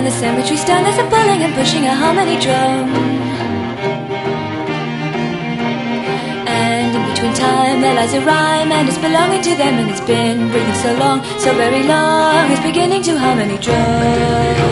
in the cemetery stone there's a pulling and pushing a harmony drum. And in between time there lies a rhyme, and it's belonging to them, and it's been breathing so long, so very long, it's beginning to harmony drum.